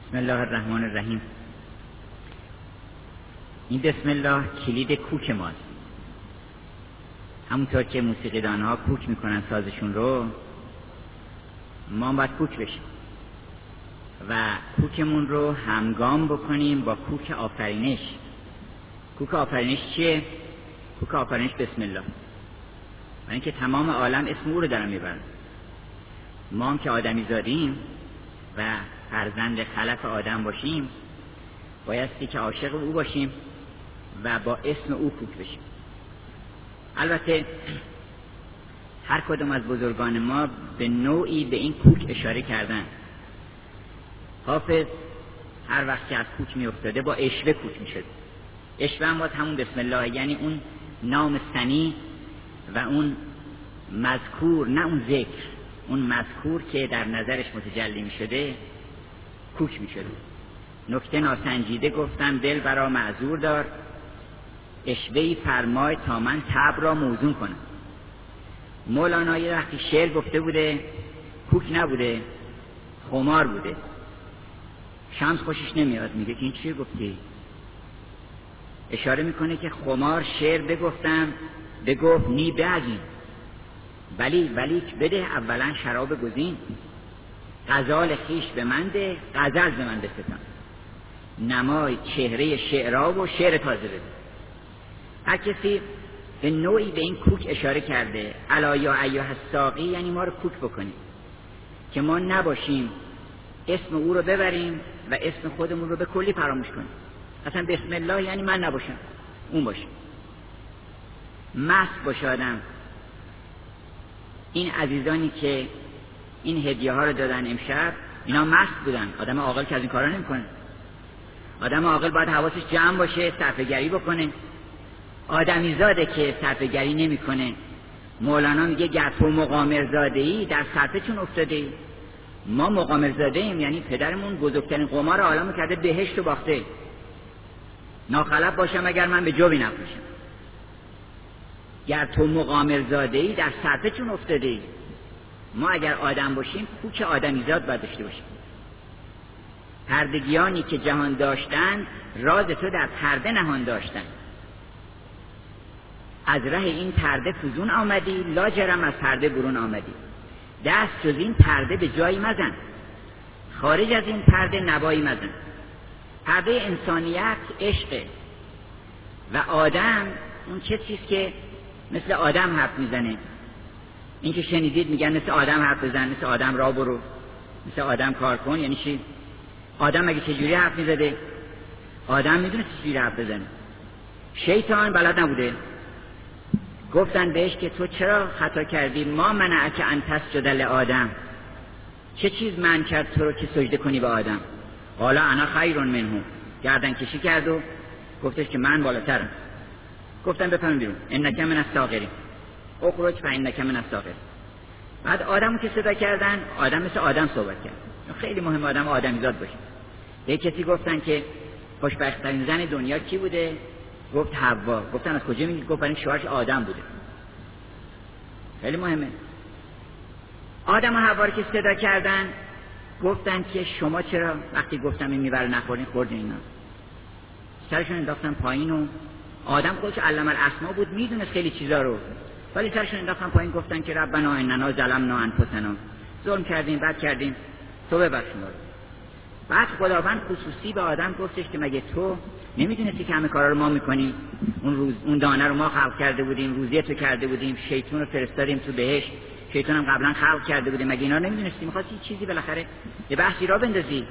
بسم الله الرحمن الرحیم. این بسم الله کلید کوک ماست. همونطور که موسیقیدان ها کوک میکنن سازشون رو، ما باید کوک بشیم و کوکمون رو همگام بکنیم با کوک آفرینش. کوک آفرینش چیه؟ کوک آفرینش بسم الله. و اینکه تمام عالم اسم او رو دارن میبرن. ما هم که آدمی زادیم و فرزند خلف آدم باشیم، بایستی که عاشق او باشیم و با اسم او کوک بشیم. البته هر کدوم از بزرگان ما به نوعی به این کوک اشاره کردن. حافظ هر وقت که از کوک می افتاده با اشوه کوک می شد. اشوه هم باید همون بسم الله، یعنی اون نام ثنی و اون مذکور، نه اون ذکر، اون مذکور که در نظرش متجلی می شده کوک می شده. نکته ناسنجیده گفتم دل برا معذور دار، اشوهی فرمای تا من طبع را موزون کنم. مولانا یه وقتی شعر گفته بوده، کوک نبوده، خمار بوده. شمس خوشش نمیاد، میگه که این چیه گفتی؟ اشاره میکنه که خمار شعر بگفتم بگفت نی بعدین، ولی بده اولا شراب گزین. غزال خیش به من ده، غزل به من بستان، نمای چهره شعرا و شعر تازه بده. هر کسی به نوعی به این کوک اشاره کرده. الا یا ایها الساقی، یعنی ما رو کوک بکنیم که ما نباشیم اسم او رو ببریم و اسم خودمون رو به کلی فراموش کنیم. اصلا بسم الله یعنی من نباشم، اون باشه. مست باشه آدم. این عزیزانی که این هدیه ها رو دادن امشب، اینا مست بودن. آدم عاقل که از این کارا نمیکنه. آدم عاقل باید حواسش جمع باشه، صرفه‌گری بکنه. آدمی زاده که صرفه‌گری نمیکنه. مولانا میگه گر تو مقامر زاده ای در صرفه چون افتاده ای. ما مقامر زاده ایم، یعنی پدرمون بزرگترین قمار عالمو کرده، بهشت رو باخته. ناخلف باشم اگر من به جوی نفروشم. گر تو مقامر زاده ای در صرفه چون افتاده ای. ما اگر آدم باشیم کوک آدمی زاد باید داشته باشیم. پردگیانی که جهان داشتن راز تو در پرده نهان داشتن. از ره این پرده فزون آمدی، لاجرم از پرده برون آمدی. دست جز این پرده به جایی مزن، خارج از این پرده نوایی مزن. پرده انسانیت عشقه و آدم اون کسیست که مثل آدم حرف میزنه. این که شنیدید میگن مثل آدم حرف بزن، مثل آدم راه برو، مثل آدم کار کن. یعنی چی؟ آدم اگه چجوری حرف میزده؟ آدم میدونه چجوری حرف بزنه. شیطان بلد نبوده. گفتن بهش که تو چرا خطا کردی؟ ما منعک ان تسجد لآدم. چه چیز منع کرد تو رو که سجده کنی به آدم؟ قال انا خیر منه. گردن کشی کرد و گفتش که من بالاترم. گفتن بفهم بیرون، انک من الصاغرین، اخرج فانک من الصاغرین. بعد آدمو که صدا کردن، آدم مثل آدم صحبت کرد. خیلی مهم آدم آدمیزاد باشه. یه کسی گفتن که خوشبخت‌ترین زن دنیا کی بوده؟ گفت حوا. گفتن از کجا میگی؟ گفت برای شوهرش آدم بوده. خیلی مهمه. آدم و حوا رو که صدا کردن، گفتن که شما چرا وقتی گفتم این میبره نخورین خوردین؟ اینا سرشون انداختن پایین و آدم خودش علم الاسما بود، میدونست خیلی چیزا رو، ولی سرشون انداختن پایین. گفتن که ربنا اننا ظلمنا انفسنا، ظلم کردیم، بد کردیم، تو ببخش ما رو. بعد خداوند خصوصی به آدم گفتش که مگه تو نمیدونستی که همه کارا رو ما میکنیم؟ اون دانه رو ما خلق کرده بودیم، روزی تو کرده بودیم، شیطان رو فرستادیم تو بهشت، شیطان هم قبلا خلق کرده بودیم، مگه اینا رو نمیدونستی؟ می‌خواستی چیزی بالاخره یه بحثی را بندازی.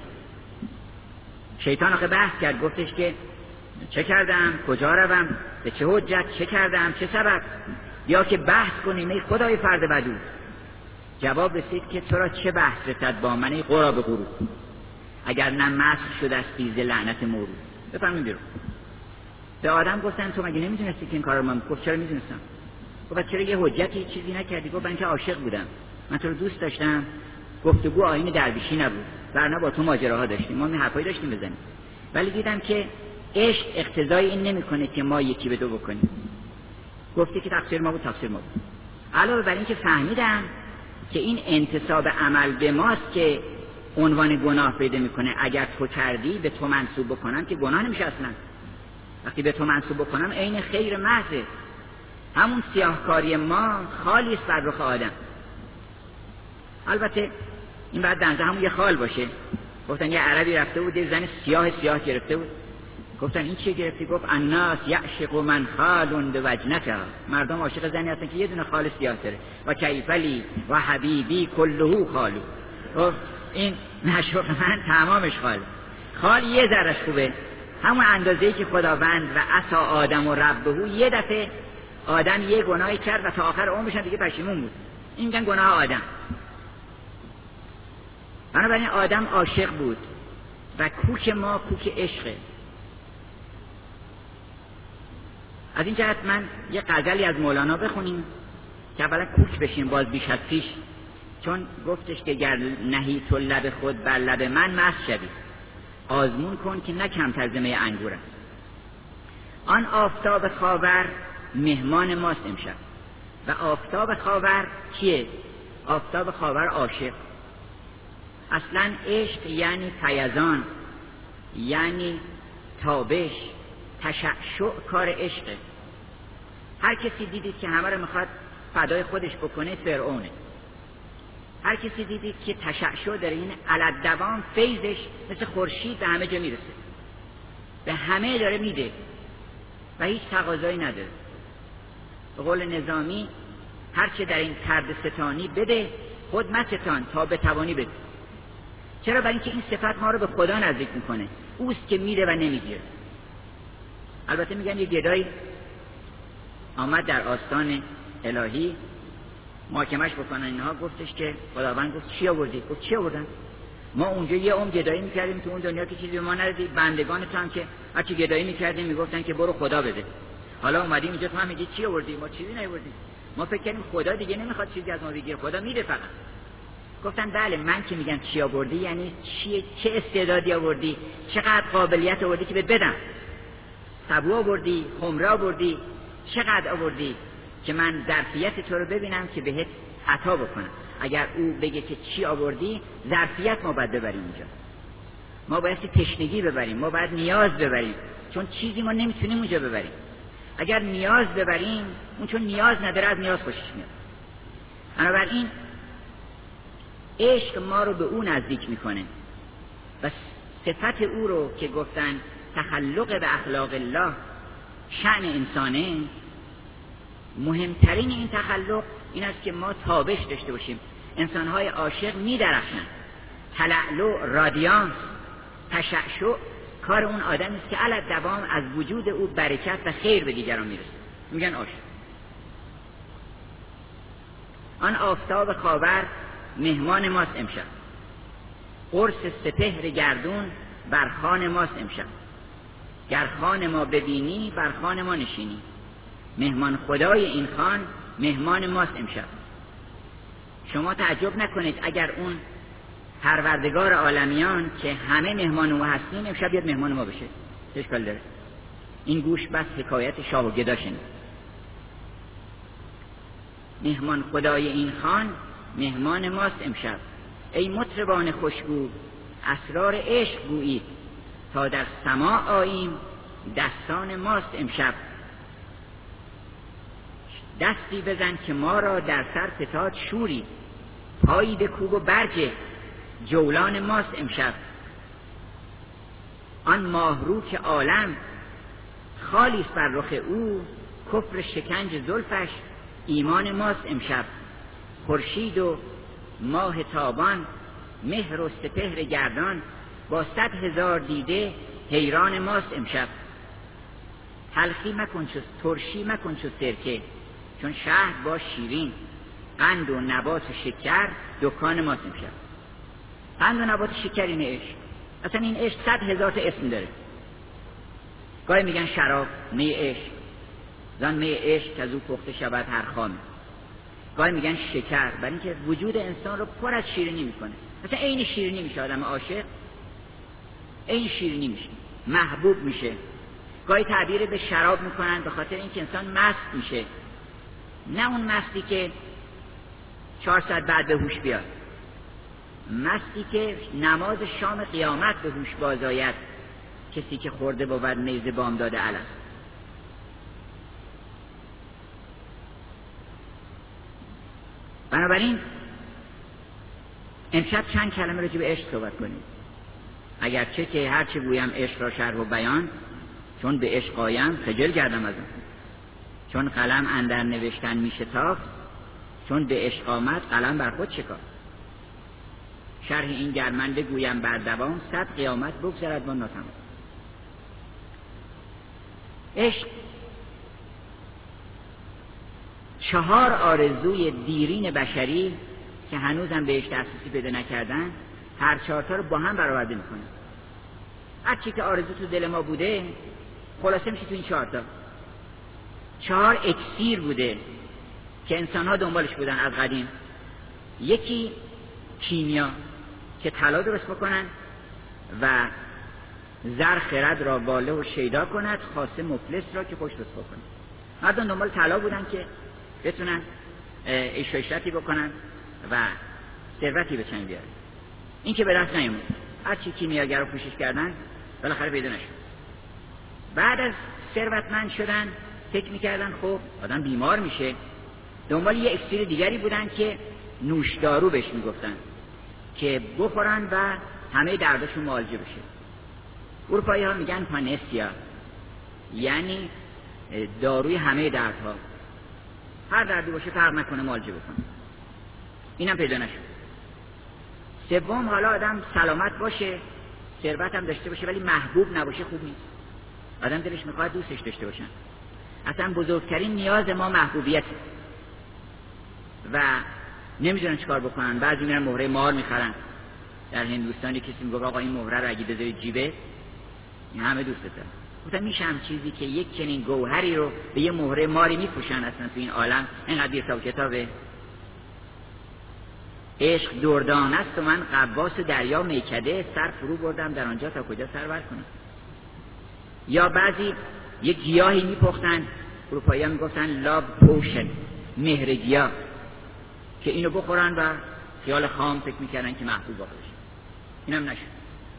شیطان آخه بحث کرد، گفتش که چه کردم؟ کجا روم؟ به چه حجت؟ چه کردم؟ چه سبب؟ یا که بحث کنیم ای خدای فرد بدو. جواب رسید که تو را چه بحث رسد با من ای غراب غرور، اگر نه مسخ شده است ز لعنت مورود. بفرمایید بیرون. به آدم گفتن تو مگه نمیدونستی که این کارو من؟ گفت چرا میدونستم. گفت چرا یه حجتی چیزی نکردی؟ گفت من که عاشق بودم، من تو رو دوست داشتم. گفتگو آیین درویشی نبود، ورنه با تو ماجراها داشتیم، ما این حرفایی داشتیم بزنیم، ولی دیدم که عشق اقتضای این نمیکنه که ما یکی به دو بکنیم. گفتی که تقصیر ما بود، تقصیر ما بود. علاوه بر این که فهمیدم که این انتصاب عمل به ماست که عنوان گناه پیدا میکنه. اگر تو کردی به تو منسوب بکنم که گناه نمیشه اصلا. وقتی به تو منسوب بکنم عین خیر محضه. همون سیاهکاری ما خالی است بر رخ آدم. البته این بعد دنده همون یه خال باشه. گفتن یه عربی رفته بود یه زن سیاه گرفته بود. گفتن این چه گرفتی؟ گفت الناس یعشق من خال بوجنته. مردم عاشق زنی هستن که یه دونه خال سیاه داره. و کیفلی و حبیبی کلهو خالو. گفت این معشوق من تمامش خال یه ذرهش خوبه. همون اندازه‌ای که خداوند و عصا آدم و ربهو، یه دفعه آدم یه گناهی کرد و تا آخر عمرش دیگه پشیمون بود. این میگن گناه آدم. بنابراین آدم عاشق بود و کوک ما کوک عشقه. از این جهت من یه غزلی از مولانا بخونیم که اولا کوک بشیم باز بیش از پیش، چون گفتش که گر نهی تو لب خود بر لب من مست شوی، آزمون کن که نه کمتر ز می انگورم. آن آفتاب خاور مهمان ماست امشب. و آفتاب خاور کیه؟ آفتاب خاور عاشق. اصلا عشق یعنی پیزان، یعنی تابش، تشعشع کار عشقه. هر کسی دیدید که همه رو میخواد فدای خودش بکنه فرعونه. هر کسی دیدید که تشعشع داره، این علت دوام فیضش مثل خورشید به همه جا میرسه، به همه داره میده و هیچ تقاضایی نداره. به قول نظامی هرچه در این پرده ستانی بده خود مستان تا به توانی بده. چرا؟ برای اینکه این صفت ما رو به خدا نزدیک میکنه. اوست که میده و نمیگیره. البته میگن یه گدایی آمد در آستان الهی محاکمش بکنن اینها، گفتش که خداوند گفت چی آوردی؟ گفت چی آوردن؟ ما اونجا یه عمر گدایی میکردیم تو اون دنیا که چیزی به ما ندادی، بندگان تو هم که هرچی گدایی میکردیم میگفتن که برو خدا بده. حالا اومدیم اینجا تو هم میگی چی آوردی؟ ما چیزی نیاوردیم. ما فکر کردیم خدا دیگه نمیخواد چیزی از ما بگیره، خدا میده فقط. گفتن بله، من که میگم چی آوردی یعنی چه استعدادی آوردی، چقدر قابلیت آوردی که بهت بدم. سبو آوردی، خمره آوردی، چقدر آوردی که من ظرفیت تو رو ببینم که بهت عطا بکنم. اگر او بگه که چی آوردی، ظرفیت ما باید ببریم اونجا. ما باید تشنگی ببریم، ما باید نیاز ببریم، چون چیزی ما نمیتونیم اونجا ببریم. اگر نیاز ببریم، اون چون نیاز نداره از نیاز خوشش میاد. بنابراین عشق ما رو به او نزدیک میکنه و صفت او رو که گفتن تخلق به اخلاق الله شأن انسانه، مهمترین این تخلق این است که ما تابش داشته باشیم. انسانهای عاشق میدرخشن، تلألؤ، رادیانس، تشعشع کار اون آدمی است که علی دوام از وجود او برکت و خیر به دیگران میرسه. میگن عاشق. آن آفتاب خاور مهمان ماست امشب، قرص سپهر گردون بر خوان ماست امشب. گر خوان ما ببینی بر خوان ما نشینی، مهمان خدای این خان مهمان ماست امشب. شما تعجب نکنید اگر اون پروردگار عالمیان که همه مهمان او هستیم امشب بیاد مهمان ما بشه، چه اشکال داره؟ این گوش بس حکایت شاه و گدا شنید. مهمان خدای این خان مهمان ماست امشب. ای مطربان خوشگو اسرار عشق گویید، تا در سماع آییم دستان ماست امشب. دستی بزن که ما را در سر فتاد شوری، پایی بکوب و برجه جولان ماست امشب. آن ماهرو که عالم خالی است بر رخ او، کفر شکنج زلفش ایمان ماست امشب. خورشید و ماه تابان مهر و سپهر گردان، با 100,000 دیده حیران ماست امشب. تلخی مکن چو ترشی مکن چو سرکه، چون شهر با شیرین، قند و نبات و شکر دکان ماست امشب. قند و نبات شکر این عشق. اصلا این عشق 100,000 تا اسم داره. گاهی میگن شراب، می عشق، زن می عشق که از او پخته شود هر خامه. گاهی میگن شکر، برای اینکه وجود انسان رو پر از شیرینی میکنه. مثلا عین شیرینی میشه آدم عاشق، عین شیرینی میشه، محبوب میشه. گاهی تعبیر به شراب میکنن به خاطر اینکه انسان مست میشه، نه اون مستی که 4 ساعت بعد به هوش بیاد. مستی که نماز شام قیامت به هوش باز آید، کسی که خورده بود نیز بامداد الست. بنابراین امشب چند کلمه راجع به عشق صحبت کنیم، اگرچه که هرچه گویم عشق را شرح و بیان، چون به عشق آیم خجل گردم از اون، چون قلم اندر نوشتن می شتافت، چون به عشق آمد قلم بر خود شکافت. شرح این گرمن بگویم بر دوام، صد قیامت بگذرد با ناتمام. عشق 4 آرزوی دیرین بشری که هنوزم بهش دسترسی پیدا نکردن، هر 4 تا رو با هم برآورده میکنه. هر چی که آرزو تو دل ما بوده خلاصه میشه تو این 4 تا. 4 اکسیر بوده که انسان ها دنبالش بودن از قدیم. یکی کیمیا که طلا درست بکنن و زر خرد را واله و شیدا کند، خاصه مفلس را که خوش درست بکنه. مردم دنبال طلا بودن که بتونن عیش و عشرتی بکنن و ثروتی به چنگ بیارن. این که به دست نیامد، هر چی کیمیاگر رو پوشش کردن بالاخره پیدا نشد. بعد از ثروتمند شدن فکر میکردن خب آدم بیمار میشه، دنبال یه اکسیر دیگری بودن که نوشدارو بهش میگفتن که بخورن و همه دردشون معالجه بشه. اروپایی ها میگن پانسیا، یعنی داروی همه دردها، هر دردی باشه فرق نکنه معالجه بکنه. اینم پیدا نشد. سوم، حالا آدم سلامت باشه، ثروت هم داشته باشه ولی محبوب نباشه خوب نیست. آدم دلش میخواد دوستش داشته باشن. اصلا بزرگترین نیاز ما محبوبیت و نمیدونن چیکار بکنن. بعضی میرن مهره مار میخرن. در هندوستانی کسی میگه آقا این مهره رو اگه بذاری جیبه این همه دوست دارن. گفتم میشه هم چیزی که یک چنین گوهری رو به یه مهره ماری میپوشن اصلا تو این عالم؟ اینقدر حساب کتابه. عشق دردان است و من غواص دریا میکده، سر فرو بردم در آنجا تا کجا سر بر کنم. یا بعضی یک گیاهی میپختن، اروپایی ها میگفتن لاب پوشن، مهر گیاه، که اینو بخورن و خیال خام فکر میکردن که محبوب باشه. اینم نشد.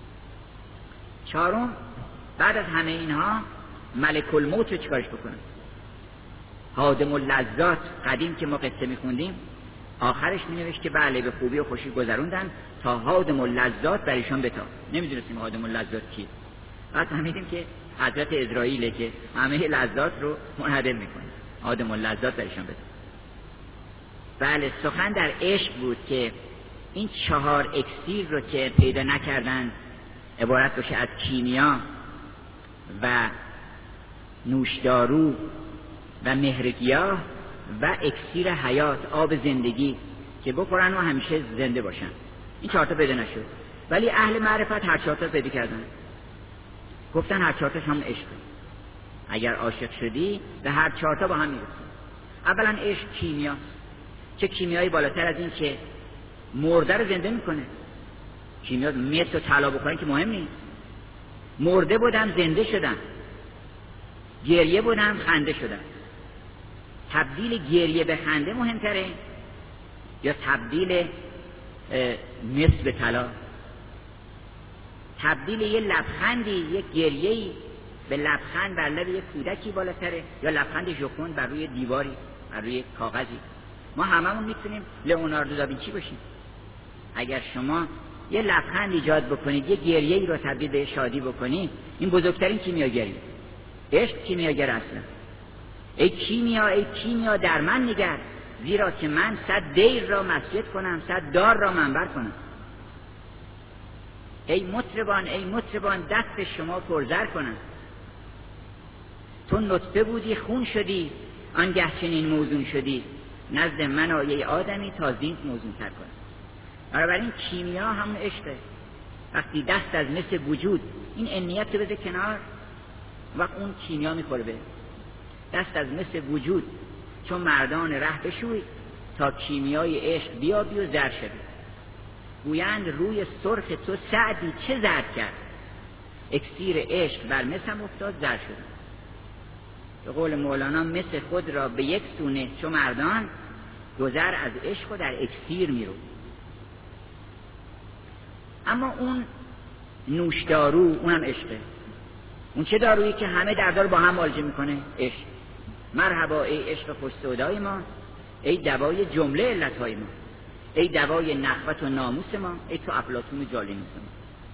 4، بعد از همه اینها ملک الموت رو چیکارش بکنن؟ هادم اللذات. قدیم که ما قصه میخوندیم آخرش مینوشت که بله به خوبی و خوشی گذروندن تا هادم اللذات بر ایشان بتا. نمیدونستیم هادم اللذات کی. بعد فهمیدیم که حضرت اسرائیل که همه لذات رو منهدم میکنه. هادم اللذات بر ایشان بتا. بله سخن در عشق بود که این 4 اکسیر رو که پیدا نکردن عبارت باشه از کیمیا و نوشدارو و مهرگیاه و اکسیر حیات، آب زندگی، که بخورن و همیشه زنده باشن. این 4 تا پیدا نشد، ولی اهل معرفت هر 4 تا پیدا کردن. گفتن هر 4 تاش هم عشق. اگر عاشق شدی به هر 4 تا با هم میرسی. اولا عشق کیمیا. چه کیمیایی بالاتر از این که مرده رو زنده میکنه؟ کیمیا مس و طلا بخورن که مهم نیست. مرده بودن زنده شدن، گریه بودن خنده شدن. تبدیل گریه به خنده مهمتره یا تبدیل مس به طلا؟ تبدیل یه لبخندی، یه گریه‌ای به لبخند بر لب یه کودکی بالاتره یا لبخند ژوکن بر روی دیواری، بر روی کاغذی؟ ما هممون میتونیم لئوناردو داوینچی باشیم. اگر شما یه لبخند ایجاد بکنید، یه گریه‌ای رو تبدیل به شادی بکنید، این بزرگترین کیمیاگری. عشق کیمیاگر اصلا. ای کیمیا در من نگر، زیرا که من 100 دیر را مسجد کنم، 100 دار را منبر کنم. ای مطربان دست شما پرزر کنم. تو نطفه بودی خون شدی، آنگه چنین موزون شدی، نزد من آیه آدمی تا زینت موزون تر کنم. بنابراین کیمیا همون عشقه. وقتی دست از مس وجود، این امنیت رو بده کنار، وقت اون کیمیا میخوره به دست از مس وجود، چون مردان ره بشوی تا کیمیای عشق بیابی و زر شدی. گویند روی سرخ تو سعدی چه زرد کرد، اکسیر عشق بر مسم افتاد زر شد. به قول مولانا مس خود را به یک سونه چو مردان، گذر از عشق و در اکسیر میرو. اما اون نوشدارو اونم عشقه. اون چه دارویی که همه دردا رو با هم معالجه میکنه؟ عشق. مرحبا ای عشق خوش سودای ما، ای دوای جمله علتهای ما، ای دوای نخوت و ناموس ما، ای تو افلاطون جالینوس ما.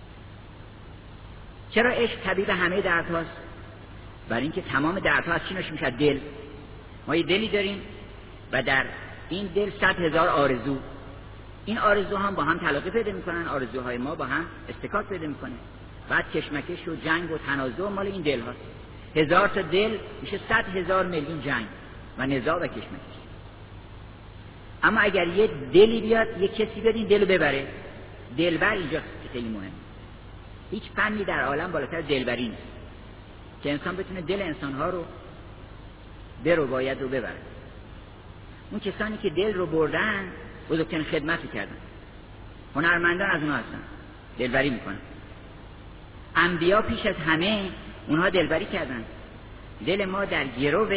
چرا عشق طبیب همه دردهاست؟ برای اینکه تمام دردها از چی ناشی میشه؟ دل. ما یه دلی داریم و در این دل 100,000 آرزو. این آرزو هم با هم تلاقی پیدا میکنن، آرزوهای ما با هم استکاک پیدا میکنه. بعد کشمکش و جنگ و تنازع مال این دل هاست. 1000 تا دل میشه 100,000 میلیون جنگ و نزاع و کشمکش. اما اگر یه دلی بیاد، یه کسی بیاد این دلو ببره، دلبر اینجاست که خیلی مهم. هیچ فنی در عالم بالاتر دلبری نیست که انسان بتونه دل انسانها رو باید رو ببره. اون کسانی که دل رو بردن بزرگترین خدمت رو کردن. هنرمندان از اونها هستن، دلبری میکنن. انبیا پیش از همه اونها دلبری کردن. دل ما در گرو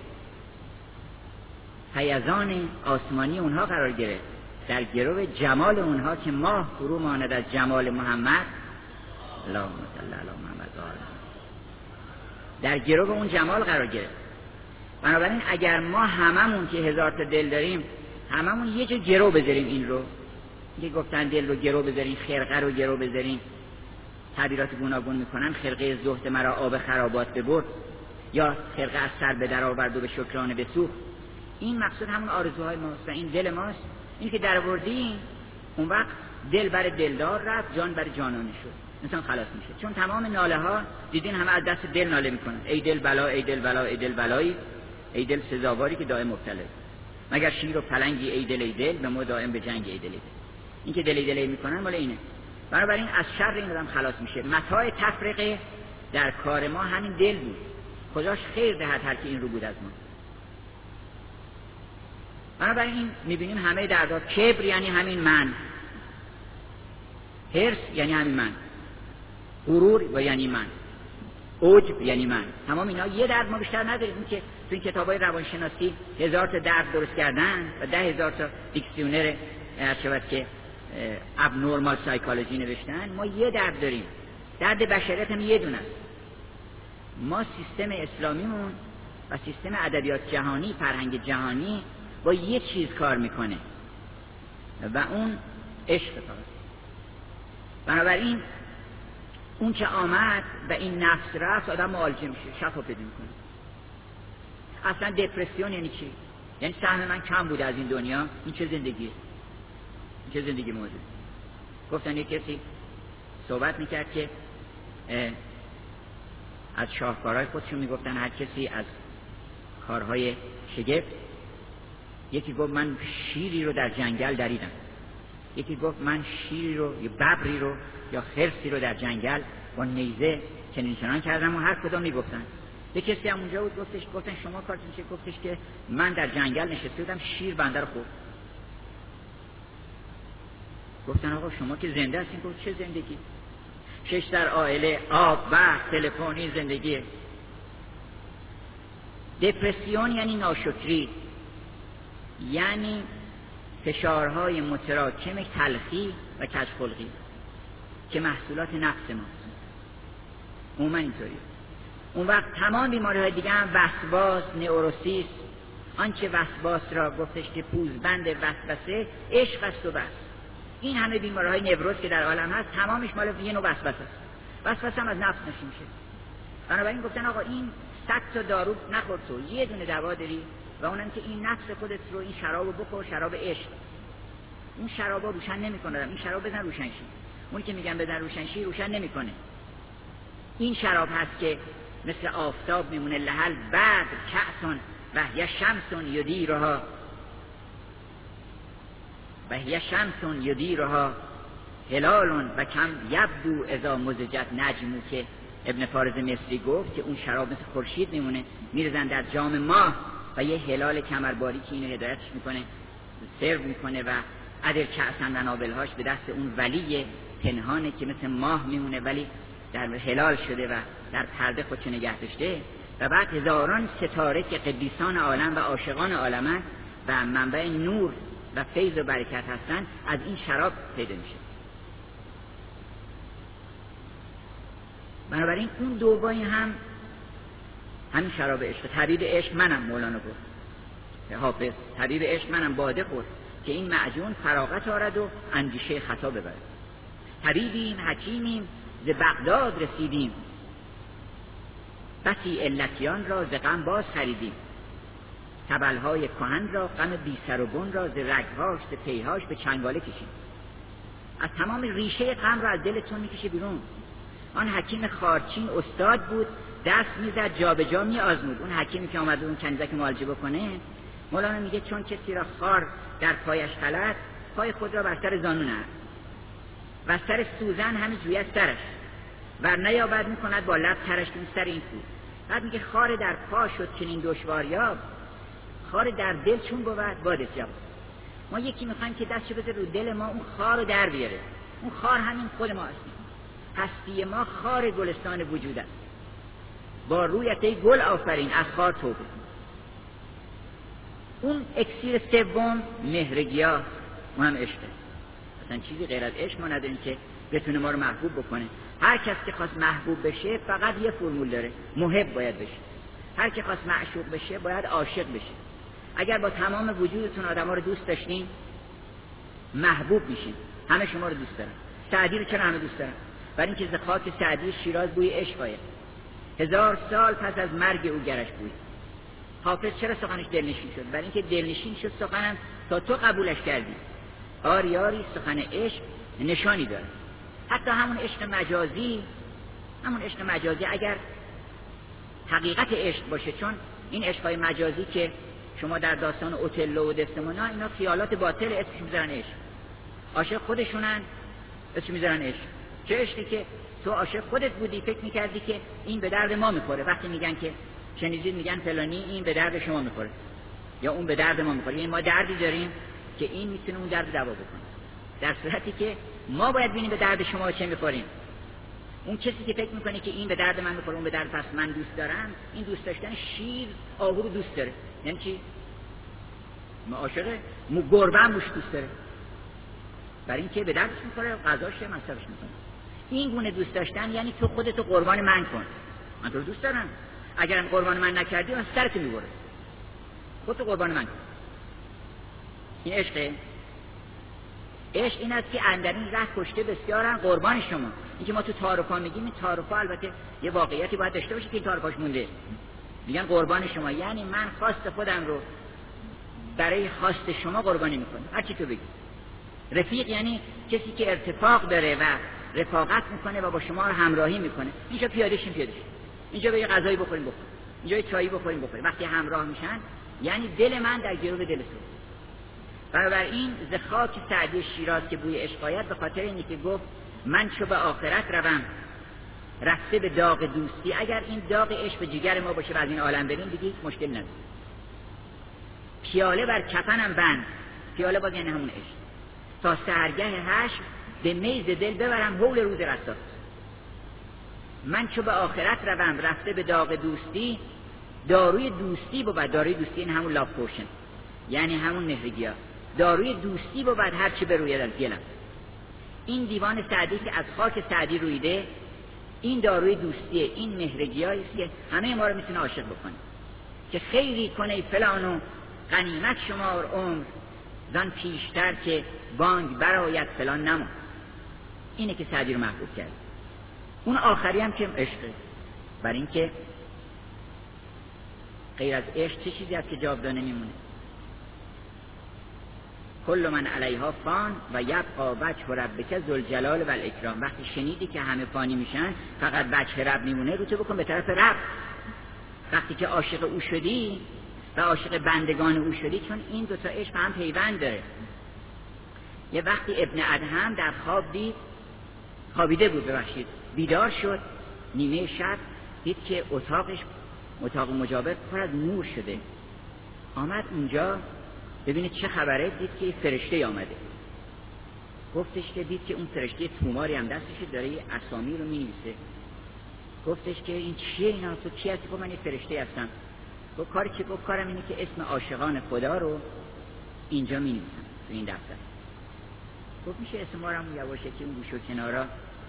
فیضان آسمانی اونها قرار گرفت، در گرو جمال اونها که ماه فرو ماند از جمال محمد. اللهم صل علی محمد و آل. در گرو اون جمال قرار گرفت. بنابراین اگر ما هممون که 1000 تا دل داریم، هممون یه جا گرو بذاریم، این رو که گفتن دل رو گرو بذاریم، خرقه رو گرو بذاریم، تعبیرات گوناگون میکنن. خرقه زهد مرا آب خرابات ببرد، یا خرقه از سر به در آورد و به شکرانه بسوخت. این مقصود همون آرزوهای ماست و این دل ماست. این که در آوردیم، اون وقت دل بر دلدار رفت، جان بر جانانه شد، انسان خلاص میشه. چون تمام ناله ها دیدین همه از دست دل ناله میکنن. ای دل بلا، ای دل بلا، ای دل بلایی، ای دل سزاواری که دائم مبتلا. مگر شیر و پلنگی ای دل به ما دائم به جنگ ای دل. این که دل میکنن مال اینه. بنابراین از شر این آدم خلاص میشه. متاع تفرقه در کار ما همین دل بود. خداش خیر دهد هر کی این رو بود از ما. بنابراین میبینیم همه دردها. کبر یعنی همین من، حرص یعنی همین من، غرور و یعنی من، عجب یعنی من. تمام اینا یه درد ما بیشتر نداریم. این که تو این کتابای روانشناسی 1000 تا درد درست کردن و 10,000 تا دیکسیونر شود که ابنورمال سایکولوژی نوشتن، ما یه درد داریم. درد بشریت هم یه دونه است. ما سیستم اسلامیمون و سیستم ادبیات جهانی، فرهنگ جهانی با یه چیز کار میکنه و اون عشق است. بنابراین اون که آمد و این نفس رفت، آدم معالجه میشه، شفا پیدا میکنه. اصلا دپرسیون یعنی چی؟ یعنی سهم من کم بوده از این دنیا. این چه زندگیه؟ چه زندگی موجود؟ گفتن یک کسی صحبت میکرد که از شاهکارهای خودشون میگفتن هر کسی از کارهای شگفت. یکی گفت من شیری رو در جنگل دریدم، یکی گفت من شیری رو یا ببری رو یا خرسی رو در جنگل با نیزه چنین چنان کردم و هر کدوم میگفتن. یک کسی هم اونجا بود، گفتن شما کارتون چیه؟ گفتش که من در جنگل نشسته بودم، شیر بنده رو خورد. گفتن آقا شما که زنده هستین. گفت چه زندگی؟ 6 در عائله، آب، وقت، تلفنی زندگیه. دپرسیون یعنی ناشکری، یعنی فشارهای متراکم تلخی و کجخلقی که محصولات نفس ماست. عموما اینطوریه. اون وقت تمام بیماری‌های دیگه هم وسواس، نئوروسیس، آنچه وسواس را گفتش که پوزبند وسوسه عشق است و بس. این همه بیماری‌های نوروز که در عالم هست تمامش مال یه نوع وسوسه است. وسوسه هم از نفس نشی میشه. بنابراین گفتن آقا این 100 تا دارو نخور، تو یه دونه دوا داری و اونم که این نفس خودت رو این شرابو بخور، شراب عشق. اون شرابا روشن نمی‌کنه، این شراب بزن روشن شی. اون که میگن بزن روشن شی روشن نمی‌کنه. این شراب هست که مثل آفتاب میمونه. لحل بعد کأسون و هی شمسون یدیرها و هی شمسون یدیرها هلالون و کم یبدو اذا مزجت نجمو، که ابن فارض مصری گفت که اون شراب مثل خورشید میمونه، میرزن در جام ماه و یه هلال کمرباری که اینو هدایتش میکنه، سرو میکنه و عدل کأسن و نابلهاش به دست اون ولی پنهانه که مثل ماه میمونه ولی در هلال شده و در پرده خودشو نگه داشته. و بعد هزاران ستاره که قدیسان عالم و عاشقان عالمن و منبع نور و فیض و برکت هستن از این شراب پیدا میشه. بنابراین اون دوبایی هم همین شراب عشق. طبیب عشق منم، مولانا گفت حافظ، طبیب عشق منم، باده خورد که این معجون فراغت آرد و اندیشه خطا ببرد. طبیبیم حکیمیم ز بغداد رسیدیم، بسی علتیان را ز غم باز خریدیم. تبلهای کهن را غم بی سر و بن را ز رگهاش ز پیهاش به چنگاله کشیم. از تمام ریشه غم را از دلتون میکشه بیرون. آن حکیم خارچین استاد بود، دست میزد جا به جا میآزمود. اون حکیمی که آمد اون کنیزک معالجه بکنه، مولانا میگه چون کسی را خار در پایش غلط، پای خود را بر سر زانو نهد و سر سوزن همین جوی از سرش ور نیابد میکند با لب ترش این سر این کو. بعد میگه خار در پا شد چنین دشواریاب، خار در دل چون بود بادش جواب. ما یکی میخوایم که دستشو بذاره رو دل ما، اون خار رو در بیاره. اون خار همین خود ما هستیم. هستی ما خار گلستان وجود است. با رویت ای گل آفرین از خار توبه. اون اکسیر سوم مهرگیا، اون هم عشقه. اصلا چیزی غیر از عشق ما نداریم که بتونه ما رو محبوب بکنه. هر کس که خواست محبوب بشه فقط یه فرمول داره، محب باید بشه. هر کی خواست معشوق بشه باید عاشق بشه. اگر با تمام وجودتون آدما رو دوست داشتین محبوب میشین. همه شما رو دوست دارن. سعدی رو چرا همه دوست دارن؟ برای اینکه ز خاک سعدی شیراز بوی عشق آید. 1000 سال پس از مرگ او گرش بوی. حافظ چرا سخنش دلنشین شد؟ برای اینکه دلنشین شد سخنم تا تو قبولش کردی. آری آری سخن عشق نشانی داره. حتی همون عشق مجازی اگر حقیقت عشق باشه، چون این عشقای مجازی که شما در داستان اوتلو و دسدمونا، اینا خیالات باطل، اسمش میذارن عشق. عاشق خودشونن، اسمش میذارن عشق. چه عشقی که تو عاشق خودت بودی، فکر میکردی که این به درد ما میخوره. وقتی میگن که شنیدید میگن فلانی این به درد شما میخوره یا اون به درد ما میخوره، یعنی ما دردی داریم که این میتونه اون درد دوا بکنه، در صورتی که ما باید ببینیم به درد شما چه میخوریم. اون کسی که فکر میکنه که این به درد من میخوره اون به درد پس من دوست دارم، این دوست داشتن شیر آهو رو دوست داره. یعنی چی؟ ما عاشقه گربه هم دوست داره، برای اینکه به دردش میخوره، غذاش مصرفش میکنه. این گونه دوست داشتن یعنی تو خودتو قربان من کن، من تو رو دوست دارم، اگرم قربان من نکردی من سرتو میبره، خودتو قربان من کن. این عشقه. عشق این است که اندرین ره کشته بسیارن قربان شما. اینکه ما تو تعارفا میگیم، این تعارفا البته یه واقعیتی باید داشته باشه که این تعارفاش مونده. میگن قربان شما، یعنی من خواست خودم رو برای خواست شما قربانی میکنم، هر چی تو بگی. رفیق یعنی کسی که ارتفاق داره و رفاقت میکنه و با شما رو همراهی میکنه. اینجا پیاده شیم، اینجا به یه غذایی بخوریم، اینجا یه چایی بخوریم. وقتی همراه میشن یعنی دل من در گرو دل تو. بنابراین ز خاک سعدی شیراز که بوی عشق آید، به خاطر اینی که گفت من چو به آخرت روم رفته به داغ دوستی. اگر این داغ عشق به جگر ما باشه و از این عالم بریم دیگه هیچ مشکل نداره. پیاله بر کفنم بند، پیاله باز یعنی همون عشق، تا سحرگه حشر به میز دل ببرم حول روز رسا. من چو به آخرت روم رفته به داغ دوستی، داروی دوستی بود. داروی دوستی این همون لاف پوشن، یعنی همون مهرگیا. داروی دوستی بود هر چی بروید از گلم. این دیوان سعدی که از خاک سعدی رویده، این داروی دوستیه، این مهرگیایی است که همه ما رو میتونه عاشق بکنه. که خیری کنه فلانو غنیمت شمار عمر، زن پیشتر که بانگ برآید فلان نما. اینه که سعدی رو محبوب کرد. اون آخری هم که عشقه، برای اینکه غیر از عشق چه چیزی هست که جاودانه میمونه؟ کل من علیها فان و یبقى وجه ربک ذوالجلال و الاکرام. وقتی شنیدی که همه فانی میشن فقط وجه رب میمونه، رو تو بکن به طرف رب. وقتی که عاشق او شدی و عاشق بندگان او شدی، چون این دو تا عشق هم پیوند داره. یه وقتی ابن ادهم در خواب دید، خوابیده بود ببخشید، بیدار شد نیمه شب، دید که اتاق مجاور پر از نور شده. آمد اونجا ببینید چه خبره، دید که فرشته آمده. گفتش که دید که اون فرشته توماری هم دستش داره یه اسامی رو می‌نویسه. گفتش که این چیه اینا، تو کی هستی؟ گفت من یه فرشته هستم. گفت کاری که گفت کارم اینه که اسم عاشقان خدا رو اینجا می‌نویسم تو این دفتر. گفت میشه اسم ما رو یواشکی اون گوشه کنارا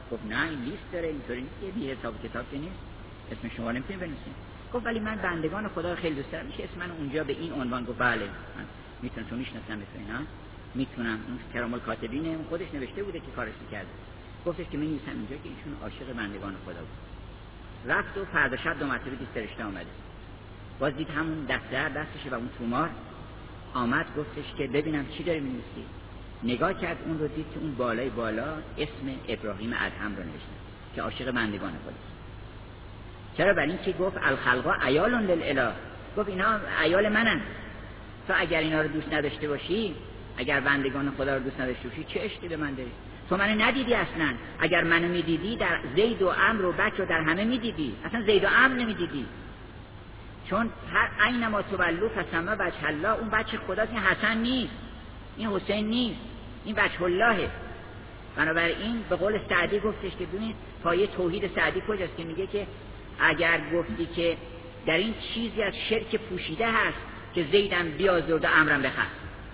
گفت نه این لیست داره، اینطوری نیست که بی حساب کتاب که نیست، اسم شما نمیتونید بنویسید. گفت ولی من بندگان خدا رو خیلی دوست دارم، میشه اسم من اونجا به این عنوان؟ گفت بله من میتونم، تو میشناسم مثل اینا میتونم. اون کرام الکاتبینه، اون خودش نوشته بوده که کارش کرده. گفتش که من نیستم اینجا که ایشون عاشق بندگان خدا بود. رفت و فردا شب 2 مرتبه دیست فرشته آمده، باز دید همون دستشه و اون تومار آمد. گفتش که ببینم چی داری می‌نویسی. نگاه کرد اون رو، دید که اون بالای بالا اسم ابراهیم ادهم رو نوشته که عاشق بندگان خداست. چرا؟ برای این که گفت الخلقا عیال للاله، گفت اینا عیال منن، تو اگر اینا رو دوست نداشته باشی، اگر بندگان خدا رو دوست نداشته باشی چه عشقی به من داری؟ تو منو ندیدی اصلا. اگر منو میدیدی در زید و عمرو و بکر و در همه میدیدی، اصلا زید و عمرو نمیدیدی، چون هر اینما تولوا فثم وجه الله، اون بچه خداست. این حسن نیست، این حسین نیست، این وجه اللهه. بنابراین به قول سعدی گفتش که ببین پایه توحید سعدی کجاست که میگه که اگر گفتی که در این چیزی از شرک پوشیده هست که زیدم بیازرد و عمرم بخست،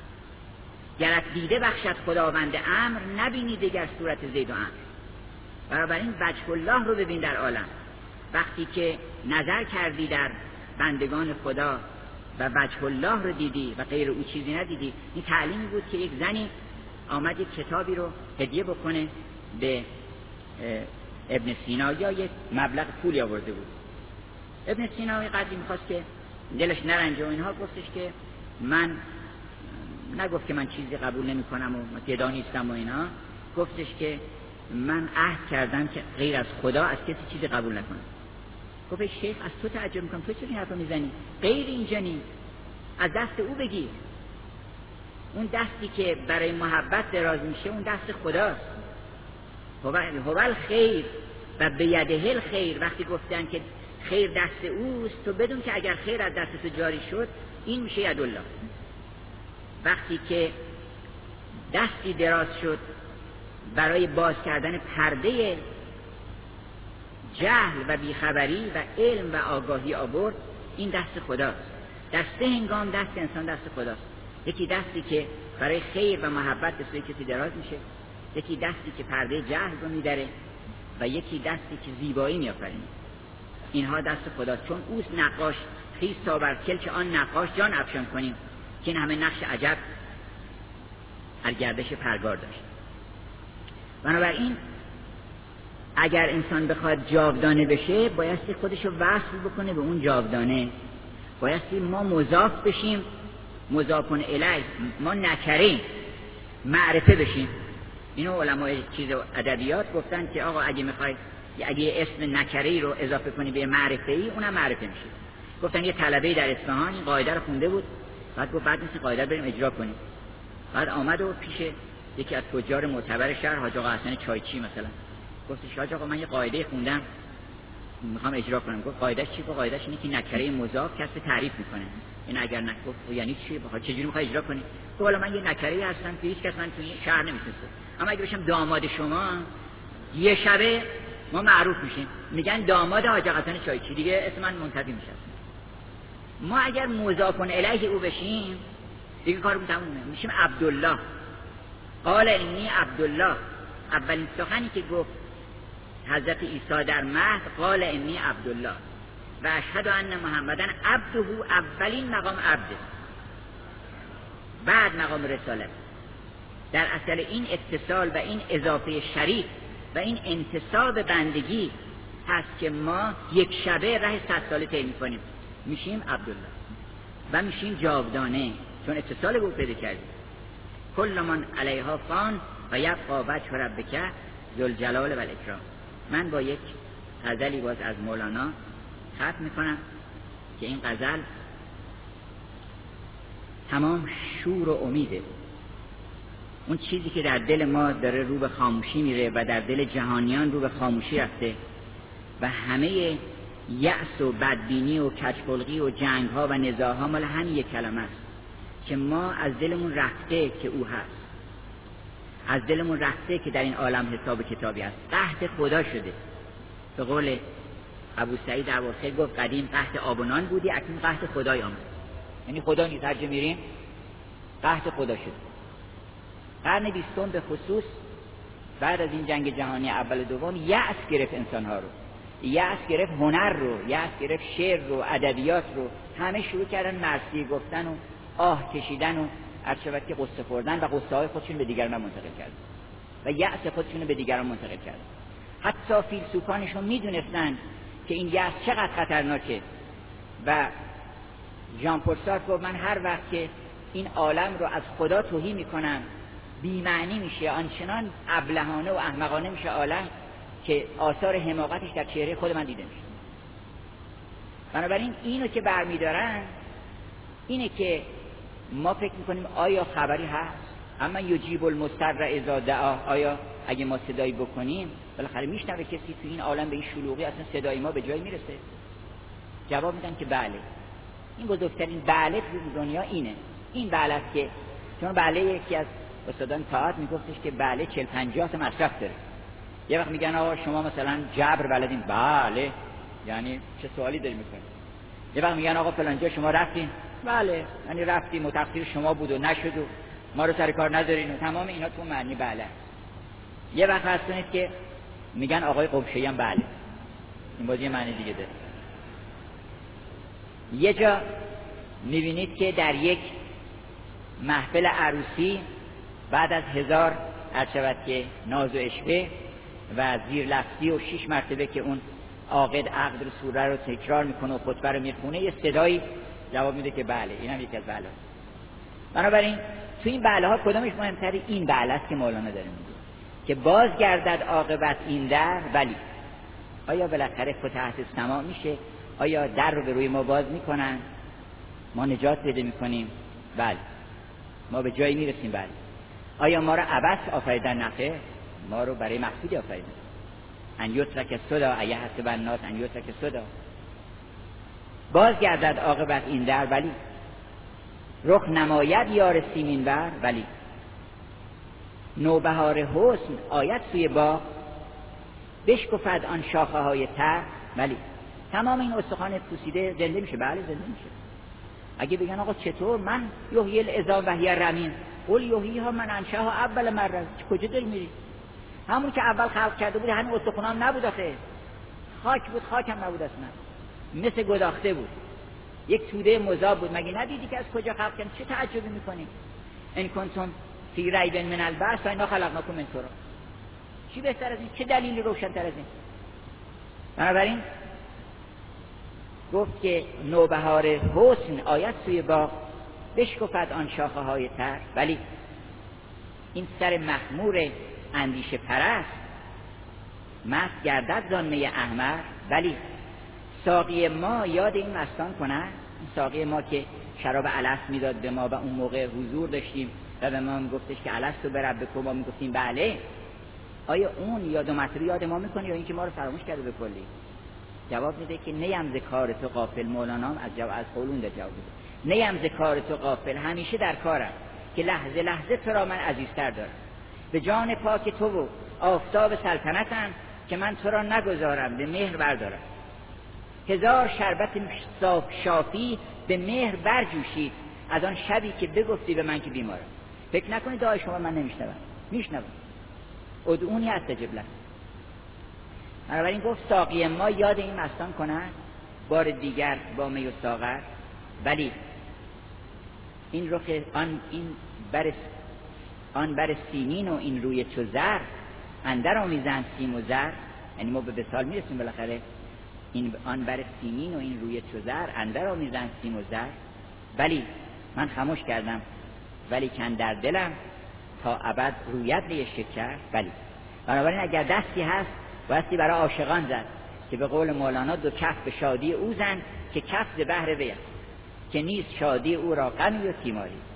گرت دیده بخشد خداوند امر، نبینی دیگر صورت زید و عمرو. بنابراین وجه الله رو ببین در عالم. وقتی که نظر کردی در بندگان خدا و وجه الله رو دیدی و غیر او چیزی ندیدی. این تعلیمی بود که یک زنی آمد یک کتابی رو هدیه بکنه به ابن سینا، یا یک مبلغ پولی آورده بود. ابن سینا قدری میخواست که دلش نرنجه و اینها، گفتش که من نگفت که من چیزی قبول نمی کنم و گدا نیستم و اینا، گفتش که من عهد کردم که غیر از خدا از کسی چیزی قبول نکنم. گفت شیخ از تو تعجب میکنم، تو چرا این حرفا میزنی؟ غیر اینجا نیست، از دست او بگیر. اون دستی که برای محبت دراز میشه اون دست خداست. هو الخیر و بیده الخیر. وقتی گفتن که خیر دست اوست، تو بدون که اگر خیر از دست تو جاری شد این میشه ید الله. وقتی که دستی دراز شد برای باز کردن پرده جهل و بیخبری و علم و آگاهی آورد، این دست خداست. دسته هنگام دست انسان دست خداست. یکی دستی که برای خیر و محبت به سوی کسی دراز میشه، یکی دستی که پرده جهل رو میدره و یکی دستی که زیبایی میآفرینه. اینها دست خداست، چون اوست نقاش. خیز تا بر کلک آن نقاش جان افشان کنیم، که این همه نقش عجب از گردش پرگار داشت. بنابراین اگر انسان بخواد جاودانه بشه بایستی خودشو وصل بکنه به اون جاودانه. بایستی ما مضاف بشیم، مضافون الیه، ما نکریم، معرفه بشیم. اینو علمای چیز ادبیات گفتن که آقا اگه اسم نکری رو اضافه کنی به معرفه ای، اونم معرفه میشه. گفتن یه طلبه در اصفهان این قاعده رو خونده بود، بعد گفت بعد نیست قاعده بریم اجرا کنیم. بعد آمد و پیش یکی از تجار معتبر شهر، حاج آقا حسن چایچی مثلا، گفتش حاج آقا من یه قاعده خوندم میخوام اجرا کنم. گفت قاعدهش چی؟ گفت قاعدهش اینه که نکره مضاف کسب تعریف میکنه. این اگر نگفت یعنی چی؟ بخواد چجوری میخوای اجرا کنی؟ گفت والا من یه نکره هستم که هیچ کس من توی شهر نمیشناسه، اما اگه بشم داماد شما یه شبه ما معروف میشیم، میگن داماد حاج آقا حسن چایچی، دیگه اسم من منتفی میشه. ما اگر مضاف الیه او بشیم دیگه کارمون تمومه، میشیم عبدالله. قال انی عبدالله. اولین سخنی که گفت حضرت عیسی در مهد قال انی عبدالله و اشهد ان محمدن عبده، اولین مقام عبده، بعد مقام رسالت. در اصل این اتصال و این اضافه شریف و این انتصاب بندگی هست که ما یک شبه ره 100 ساله طی می‌کنیم، میشیم عبدالله و میشیم جاودانه، چون اتصال به او پیدا کردیم. کل من علیها فان و یبقی وجه ربک ذوالجلال و الاکرام. من با یک غزلی باز از مولانا ختم میکنم که این غزل تمام شور و امیده. اون چیزی که در دل ما داره رو به خاموشی میره و در دل جهانیان رو به خاموشی رفته و همه یأس و بدبینی و کج‌خلقی و جنگ ها و نزاع ها مال همین یک کلمه است که ما از دلمون رفته که او هست، از دلمون رفته که در این عالم حساب کتابی هست، قحط خدا شده. به قول ابو سعید اواخر گفت قدیم قحط آب و نان بودی، اکنون قحط خدای آمد. یعنی خدا نیست، هر جا میریم قحط خدا شد. قرن 20 به خصوص بعد از این جنگ جهانی اول و دوم یأس گرفت انسانها رو، یأس گرفت هنر رو، یأس گرفت شعر رو، ادبیات رو. همه شروع کردن مرثیه گفتن و آه کشیدن و هر چه وقت قصه خوردن و قصه های خودشون به دیگران منتقل کردن و یأس خودشون رو به دیگران منتقل کردن. حتی فیلسوفانشون میدونستن که این یأس چقدر خطرناکه و ژان پل سارتر گفت من هر وقت که این عالم رو از خدا تهی میکنم بی معنی میشه، آنچنان ابلهانه و احمقانه میشه عالم که آثار حماقتش در چهره خود من دیده میشه. بنابراین اینو که برمیدارن اینه که ما فکر میکنیم آیا خبری هست، اما یجیب المضطر اذا دعا، آیا اگه ما صدایی بکنیم بالاخره میشنوه کسی تو این عالم به این شلوغی اصلا صدای ما به جای میرسه؟ جواب میدن که بله. این بزرگترین بله تو دنیا اینه. این بله است که چون بله یکی از استادان تئاتر میگفتش که بله 40-50 تا مصرف داره. یه وقت میگن آقا شما مثلا جبر بلدین، بله، یعنی چه سوالی داری میکنی؟ یه وقت میگن آقا فلان جا شما رفتین، بله، یعنی رفتیم و تقصیر شما بود و نشد و ما رو سر کار نذارین و تمام اینا تو معنی بله. یه وقت هستونید که میگن آقای قمشه‌ای هم بله، این بازی معنی دیگه داره. یه جا میبینید که در یک محفل عروسی بعد از 1000 هرچود که ناز و عشوه و زیر لفظی و 6 مرتبه که اون عاقد عقد رو سوره رو تکرار میکنه و خطبه رو میخونه، یه صدایی جواب میده که بله، این هم یکی از بله. بنابراین تو این بله ها کدامش مهمتره؟ این بله است که مولانا داره میگه که باز گردد عاقبت این در ولی. آیا بالاخره فتحت السما میشه؟ آیا در رو به روی ما باز میکنن؟ ما نجات پیدا میکنیم؟ بله. ما به جایی میرسیم؟ بله. آیا ما رو عبث آفریدن؟ نه، ما رو برای مقصودی آفریدن. ان یترک صدا ایه حسب الناس ان یترک صدا. باز گردد عاقبت این در ولی. رخ نماید یار سیمین بر ولی. نوبهار حسن آید سوی باغ بشکفد آن شاخه های تر ولی. تمام این استخوان پوسیده زنده میشه؟ بله زنده میشه. اگه بگن آقا چطور؟ من یحیی العظام و هی رمیم، قل یحییها من انشأها اول مره. کجا داری میری؟ همون که اول خلق کرده بود همین استخوان هم نبود آخه، خاک بود، خاک هم نبود اصلا، مثل گداخته بود، یک توده مذاب بود. مگه ندیدی که از کجا خلق کردن؟ چه تعجبی میکنی؟ ان کنتم فی ریب من البعث فانا خلقناکم من تراب. چی بهتر از این؟ چه دلیلی روشن‌تر از این؟ بنابراین گفت که نوبهار حسن آید سوی باغ بشکفد آن شاخه های تر ولی. این سر مخمور اندیشه پرست مست گردد زان می احمر ولی. ساقی ما یاد این مستان کنه، ساقی ما که شراب الست میداد به ما و اون موقع حضور داشتیم و به ما میگفتش که الست به ربکم، ما میگفتیم بله. آیا اون یاد و مطلب یاد ما میکنه یا اینکه ما رو فراموش کرده به کلی؟ جواب میده که نیم ز کار تو غافل. مولانا از قولون ده جواب میده نیم ز کار تو غافل، همیشه در کارم که لحظه لحظه تو را من عزیزتر دارم. به جان پاک تو و آفتاب سلطنتم که من تو را نگذارم به مهر بردارم. 1000 شربت صاف شافی به مهر برجوشید از آن شبی که بگفتی به من که بیمارم. فکر نکنید دعای شما من نمیشنوم، میشنوم. ادعونی استجب لکم. بنابراین گفت ساقی ما یاد این مستان کنند بار دیگر با می و ساغر ولی. این رخ آن بر سیمین و این روی چو زر اندر آمیزند سیم و زر. یعنی ما به وصال میرسیم بالاخره. آن بر سیمین و این روی چو زر اندر آمیزند سیم و زر ولی. من خاموش کردم ولی کن در دلم تا ابد رویت به شکر ولی. بنابراین اگر دستی هست بایستی برای عاشقان زد که به قول مولانا 2 کف به شادی او زن که کف ز بحر وی است که نیست شادی او را غمی و تیماری.